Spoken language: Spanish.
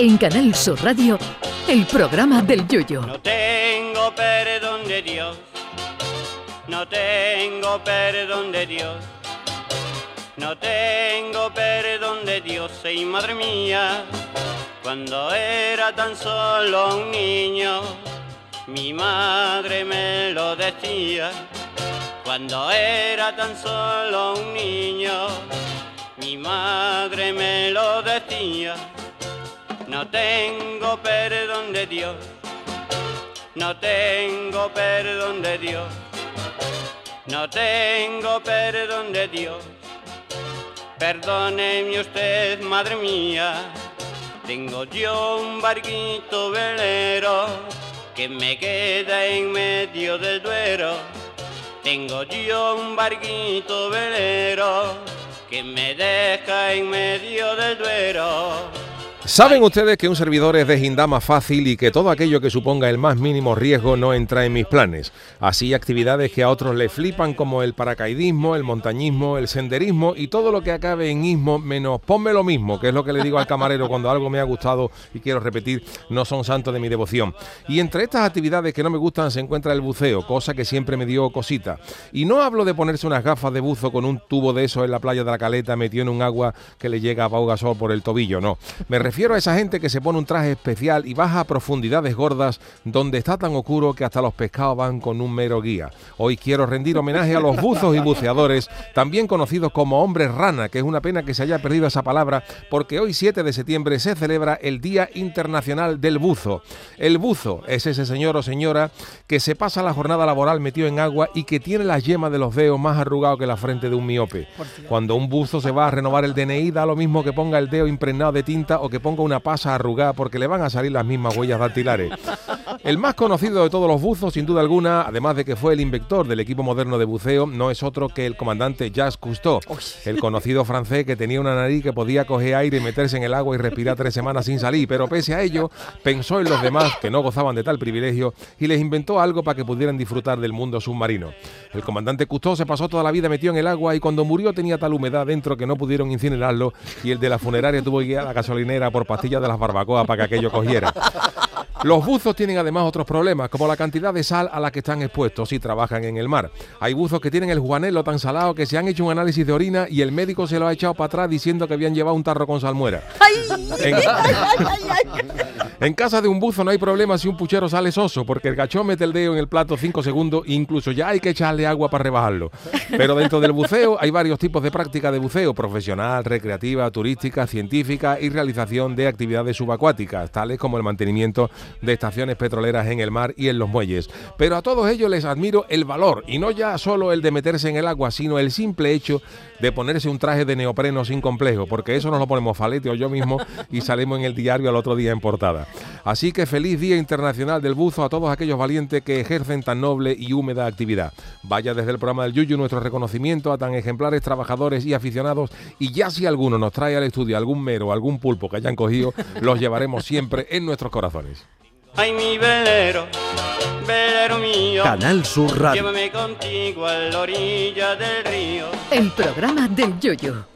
En Canal Sur Radio, el programa del Yoyo. No tengo perdón de Dios, no tengo perdón de Dios, no tengo perdón de Dios, y madre mía, cuando era tan solo un niño, mi madre me lo decía. Cuando era tan solo un niño, mi madre me lo decía. No tengo perdón de Dios, no tengo perdón de Dios, no tengo perdón de Dios. Perdóneme usted, madre mía, tengo yo un barquito velero que me queda en medio del Duero. Tengo yo un barquito velero que me deja en medio del Duero. ¿Saben ustedes que un servidor es de gindama fácil y que todo aquello que suponga el más mínimo riesgo no entra en mis planes? Así actividades que a otros les flipan como el paracaidismo, el montañismo, el senderismo y todo lo que acabe en ismo menos ponme lo mismo, que es lo que le digo al camarero cuando algo me ha gustado y quiero repetir, no son santos de mi devoción. Y entre estas actividades que no me gustan se encuentra el buceo, cosa que siempre me dio cosita. Y no hablo de ponerse unas gafas de buzo con un tubo de esos en la playa de la Caleta metido en un agua que le llega a Pau Gasol por el tobillo, no. Me refiero a esa gente que se pone un traje especial y baja a profundidades gordas donde está tan oscuro que hasta los pescados van con un mero guía. Hoy quiero rendir homenaje a los buzos y buceadores, también conocidos como hombres rana, que es una pena que se haya perdido esa palabra, porque hoy 7 de septiembre se celebra el Día Internacional del Buzo. El buzo es ese señor o señora que se pasa la jornada laboral metido en agua y que tiene las yemas de los dedos más arrugados que la frente de un miope. Cuando un buzo se va a renovar el DNI, da lo mismo que ponga el dedo impregnado de tinta o que ponga una pasa arrugada porque le van a salir las mismas huellas dactilares. El más conocido de todos los buzos, sin duda alguna, además de que fue el inventor del equipo moderno de buceo, no es otro que el comandante Jacques Cousteau, el conocido francés que tenía una nariz que podía coger aire y meterse en el agua y respirar 3 semanas sin salir, pero pese a ello, pensó en los demás que no gozaban de tal privilegio y les inventó algo para que pudieran disfrutar del mundo submarino. El comandante Cousteau se pasó toda la vida metido en el agua y cuando murió tenía tal humedad dentro que no pudieron incinerarlo y el de la funeraria tuvo que ir a la gasolinera por pastillas de las barbacoas para que aquello cogiera. Los buzos tienen además otros problemas, como la cantidad de sal a la que están expuestos si trabajan en el mar. Hay buzos que tienen el juanelo tan salado que se han hecho un análisis de orina y el médico se lo ha echado para atrás diciendo que habían llevado un tarro con salmuera. En casa de un buzo no hay problema si un puchero sale soso, porque el gachón mete el dedo en el plato 5 segundos e incluso ya hay que echarle agua para rebajarlo. Pero dentro del buceo hay varios tipos de práctica de buceo: profesional, recreativa, turística, científica y realización de actividades subacuáticas, tales como el mantenimiento de estaciones petroleras en el mar y en los muelles. Pero a todos ellos les admiro el valor, y no ya solo el de meterse en el agua, sino el simple hecho de ponerse un traje de neopreno sin complejo, porque eso nos lo ponemos Falete o yo mismo y salimos en el diario al otro día en portada. Así que feliz Día Internacional del Buzo a todos aquellos valientes que ejercen tan noble y húmeda actividad. Vaya desde el programa del Yuyu nuestro reconocimiento a tan ejemplares trabajadores y aficionados, y ya si alguno nos trae al estudio algún mero o algún pulpo que hayan cogido, los llevaremos siempre en nuestros corazones. Ay, mi velero, velero mío, Canal Sur Radio. llévame contigo a la orilla del río. El programa del Yoyo.